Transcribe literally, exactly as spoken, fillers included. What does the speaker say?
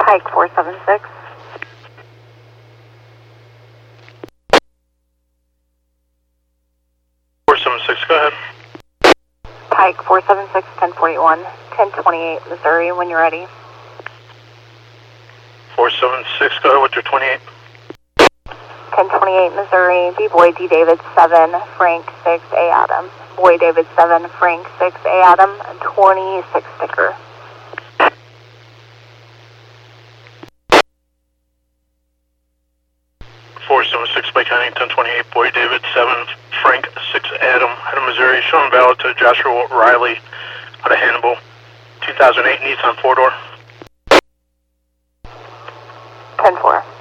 Pike four seven six. four seven six, go ahead. Pike four seven six, ten forty-one, ten twenty-eight, Missouri, when you're ready. four seven six, go ahead with your twenty-eight. ten twenty-eight, Missouri, B Boy D David seven, Frank six, A Adam. Boy David seven, Frank six, A Adam, twenty-six sticker. four seven six, Lake County, ten twenty-eight, Boy David seven, Frank six, Adam, out of Missouri, showing valid to Joshua Riley, out of Hannibal, two thousand eight Nissan four door. ten four.